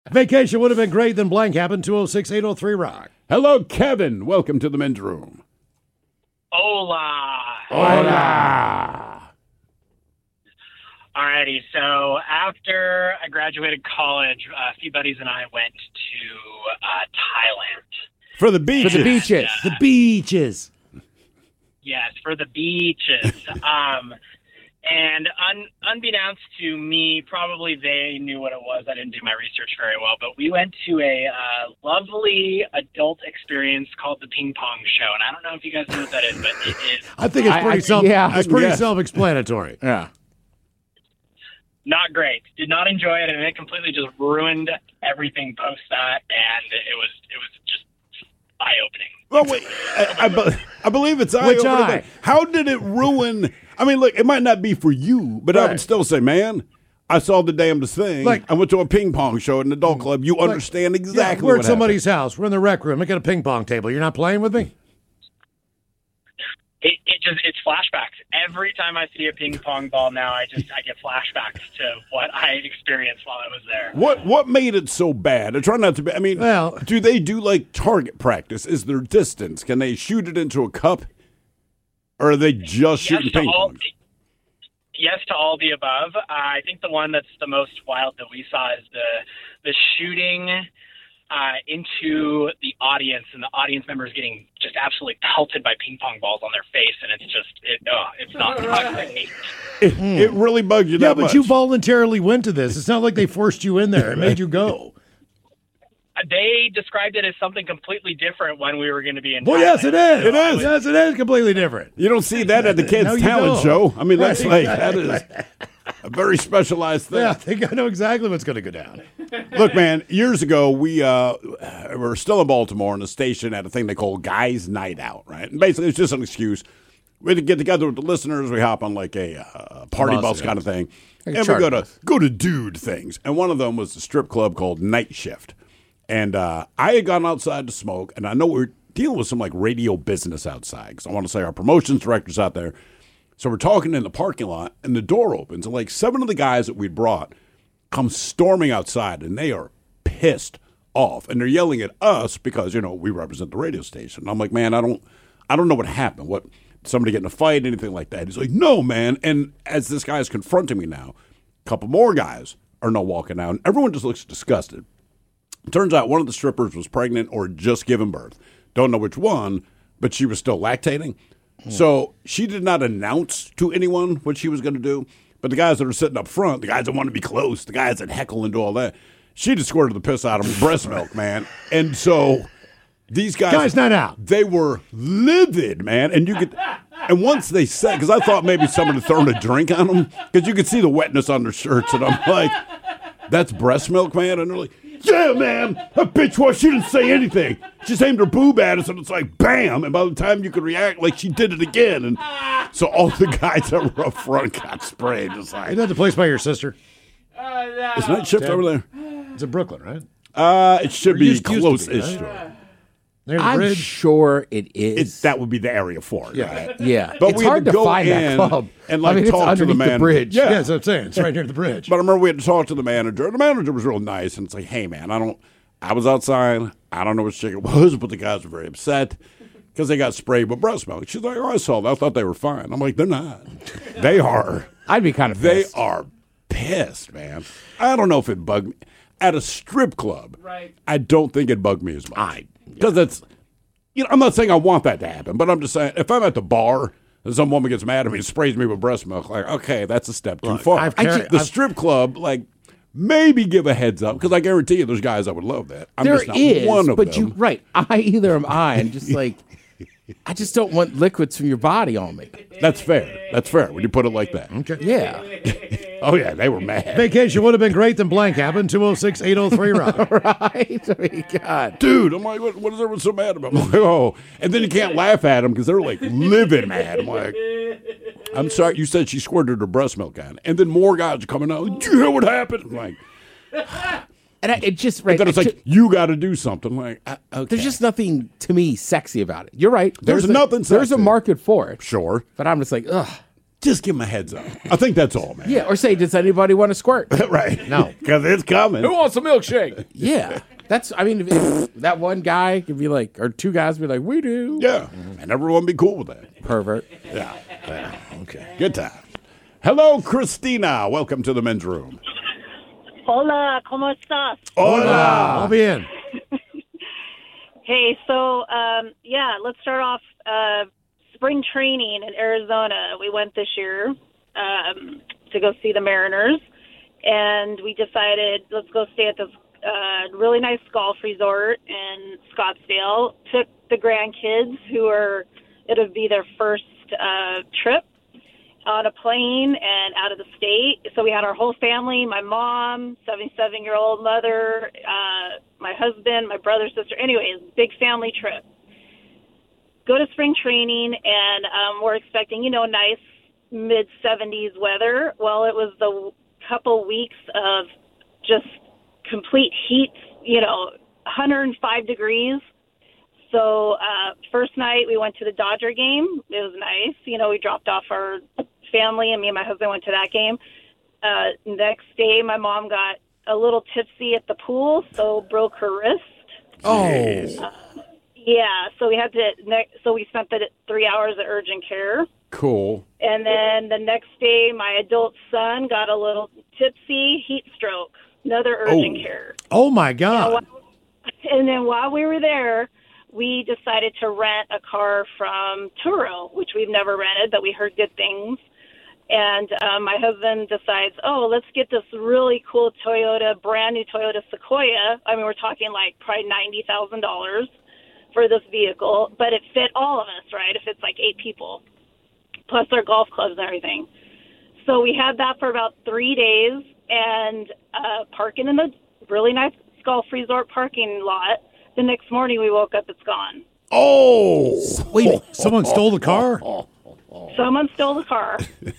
Vacation would have been great, then blank happened. 206-803-ROCK. Hello, Kevin. Welcome to the men's room. Hola. Hola. Alrighty, so after I graduated college, a few buddies and I went to Thailand. For the beaches. For the beaches. The beaches. Yes, for the beaches. And unbeknownst to me, probably they knew what it was. I didn't do my research very well, but we went to a lovely adult experience called the Ping Pong Show. And I don't know if you guys know what that is, but it is I think it's pretty self-explanatory. Yeah. not great. Did not enjoy it, and it completely just ruined everything post that, and it was just eye-opening. Well, wait, I believe it's Which eye-opening. eye? How did it ruin? I mean, look, it might not be for you, but I would still say, man, I saw the damnedest thing. Like- I went to a ping pong show at an adult club. You understand exactly we're what at somebody's house. We're in the rec room. Look at a ping pong table. You're not playing with me? It's flashbacks. Every time I see a ping pong ball now, I get flashbacks to what I experienced while I was there. What made it so bad? I try not to be. I mean, do they do like target practice? Is there distance? Can they shoot it into a cup, or are they just shooting ping pong? Yes to all the above. I think the one that's the most wild that we saw is the shooting into the audience, and the audience members getting just absolutely pelted by ping pong balls on their face, and it's not toxic. It really bugs you that much. Yeah, but you voluntarily went to this. It's not like they forced you in there and made you go. They described it as something completely different when we were going to be in. Well, Thailand. yes, it is. It is. Yes, it is completely different. You don't see that at the kids' No, you talent don't. show. I mean, that's Right, that is a very specialized thing. Yeah, I think I know exactly what's going to go down. Look, man, years ago, we were still in Baltimore, and the station had a thing they call Guys Night Out, right? And basically, it's just an excuse. We had to get together with the listeners. We hop on like a party bus kind of thing. Like and a we charter go to dude things. And one of them was the strip club called Night Shift. And I had gone outside to smoke, and I know we're dealing with some like radio business outside, because I want to say our promotions director's out there. So we're talking in the parking lot, and the door opens, and like 7 of the guys that we'd brought come storming outside, and they are pissed off, and they're yelling at us because, you know, we represent the radio station. And I'm like, man, I don't know what happened. What, somebody get in a fight, anything like that? He's like, no, man. And as this guy is confronting me now, a couple more guys are now walking out, and everyone just looks disgusted. Turns out one of the strippers was pregnant or just given birth. Don't know which one, but she was still lactating. So she did not announce to anyone what she was going to do. But the guys that are sitting up front, the guys that want to be close, the guys that heckle and do all that, she just squirted the piss out of them breast milk, man. And so these guys not out. They were livid, man. And you could, and once they said, because I thought maybe someone had thrown a drink on them, because you could see the wetness on their shirts, and I'm like, that's breast milk, man. And they're like, yeah, man, that bitch was, she didn't say anything. She just aimed her boob at us, and it's like, bam. And by the time you could react, like, she did it again. And so all the guys that were up front got sprayed. Just like, Isn't that the place by your sister? is Night Shift over there? It's in Brooklyn, right? It should Or be used to be, close-ish. right? Near the I'm bridge? sure it is. That would be the area for it. Yeah. Right? Yeah, But it's we had hard to to go find that in club. and, like, I mean, talk it's to the underneath man. bridge. Yeah. Yeah, that's what I'm saying. It's right near the bridge. But I remember we had to talk to the manager. The manager was real nice, and it's like, hey, man, I was outside. I don't know which chick it was, but the guys were very upset because they got sprayed with breast milk. She's like, oh, I saw that. I thought they were fine. I'm like, they're not. They are. I'd be kind of They pissed. are pissed, man. I don't know if it bugged me. At a strip club, Right. I don't think it bugged me as much. Because it's, you know, I'm not saying I want that to happen, but I'm just saying, if I'm at the bar and some woman gets mad at me and sprays me with breast milk, like, okay, that's a step too far. The strip club, like, maybe give a heads up, because I guarantee you there's guys that would love that. I'm There just not is, one of but them. either am I, and just like, I just don't want liquids from your body on me. That's fair. That's fair when you put it like that. Okay. Yeah, Oh, yeah, they were mad. Vacation would have been great, then blank happened. 206-803-ROCK. right. I mean, God, Dude, I'm like, what is everyone so mad about? I'm like, oh. And then you can't laugh at them because they're like livid mad. I'm like, I'm sorry, you said she squirted her breast milk on. And then more guys are coming out. Do you hear what happened? I'm like, and it just right. then it's like, you got to do something. I'm like, okay. There's just nothing to me sexy about it. You're right. There's nothing There's a sexy. market for it. Sure. But I'm just like, ugh. just give them a heads up. I think that's all, man. Yeah, or say, does anybody want to squirt? Right. No. Because it's coming. Who wants a milkshake? Yeah. That's, I mean, if that one guy could be like, or two guys be like, we do. Yeah. And everyone be cool with that. Pervert. Yeah. Okay. Good time. Hello, Christina. Welcome to the men's room. Hola, ¿cómo estás? I'll be in. Hey, so, let's start off spring training in Arizona. We went this year to go see the Mariners, and we decided let's go stay at this really nice golf resort in Scottsdale. Took the grandkids it'll be their first trip on a plane and out of the state. So we had our whole family, my mom, 77-year-old mother, my husband, my brother, sister. Anyways, big family trip. Go to spring training, and we're expecting, nice mid-70s weather. Well, it was the couple weeks of just complete heat, 105 degrees. So first night we went to the Dodger game. It was nice. We dropped off our family, and me and my husband went to that game. Next day, my mom got a little tipsy at the pool, so broke her wrist. Oh. Yeah, so we spent the 3 hours at urgent care. Cool. And then the next day, my adult son got a little tipsy, heat stroke, another urgent care. Oh, my God. And then while we were there, we decided to rent a car from Turo, which we've never rented, but we heard good things. And my husband decides, let's get this really cool brand new Toyota Sequoia. I mean, we're talking like probably $90,000 for this vehicle, but it fit all of us, right? If it's like 8 people, plus our golf clubs and everything. So we had that for about 3 days, and parking in the really nice golf resort parking lot. The next morning we woke up, it's gone. Oh! Wait, someone stole the car? Someone stole the car.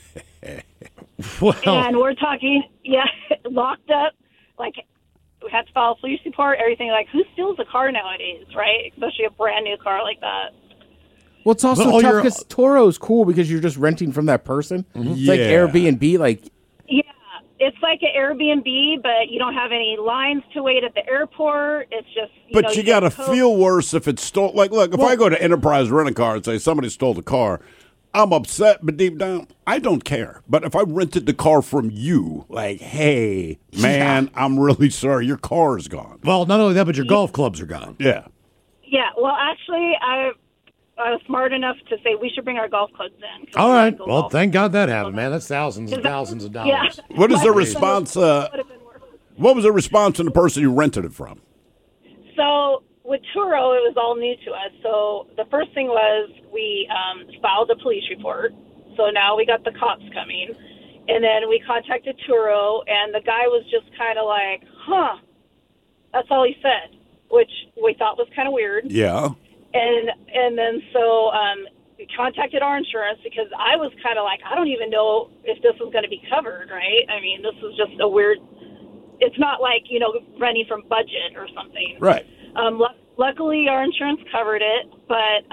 Well, And we're talking, locked up, like we had to file a police report, everything. Like, who steals a car nowadays, right? Especially a brand new car like that. Well, it's also But all tough your- because Toro's cool because you're just renting from that person. It's like Yeah. Airbnb. Like, Yeah, it's like an Airbnb, but you don't have any lines to wait at the airport. It's just, But you got to get code. feel worse if it's stolen. Like, look, if I go to Enterprise Rent-A-Car and say somebody stole the car, I'm upset, but deep down, I don't care. But if I rented the car from you, like, hey, man, I'm really sorry, your car is gone. well, not only that, but your golf clubs are gone. Yeah. Yeah, well, actually, I was smart enough to say we should bring our golf clubs in. 'cause All we right. like to go Well, golf. thank God that happened, man. That's thousands and thousands of dollars. Yeah. What is the response? Would've been worse. What was the response from the person you rented it from? So with Turo, it was all new to us. So the first thing was we filed a police report. So now we got the cops coming. And then we contacted Turo, and the guy was just kind of like, that's all he said, which we thought was kind of weird. Yeah. And then so we contacted our insurance because I was kind of like, I don't even know if this is going to be covered, right? I mean, this is just a weird, it's not like, renting from budget or something. Right. Luckily, our insurance covered it, but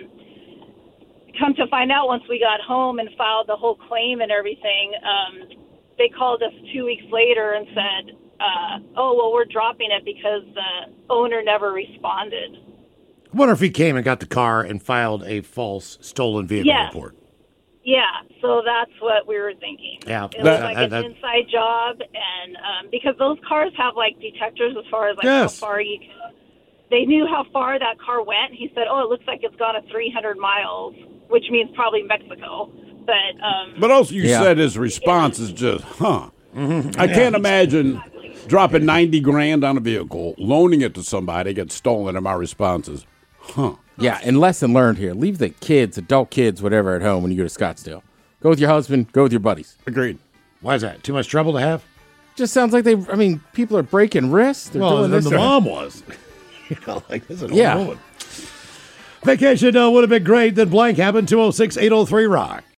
come to find out once we got home and filed the whole claim and everything, they called us 2 weeks later and said, we're dropping it because the owner never responded. I wonder if he came and got the car and filed a false stolen vehicle Yes. report. Yeah, so that's what we were thinking. Yeah, It was that- like that- an inside job, and because those cars have like detectors as far as like Yes. how far you can. They knew how far that car went. He said, it looks like it's gone 300 miles, which means probably Mexico. But also you Yeah. said his response is just, I can't imagine dropping 90 grand on a vehicle, loaning it to somebody, gets stolen, and my response is, yeah, and lesson learned here. Leave the kids, adult kids, whatever, at home when you go to Scottsdale. Go with your husband. Go with your buddies. agreed. Why is that? Too much trouble to have? Just sounds like people are breaking wrists. They're Well, doing then this. the mom was. Like this is an Yeah. old woman. Vacation would have been great. Then blank happened. 206-803-ROCK.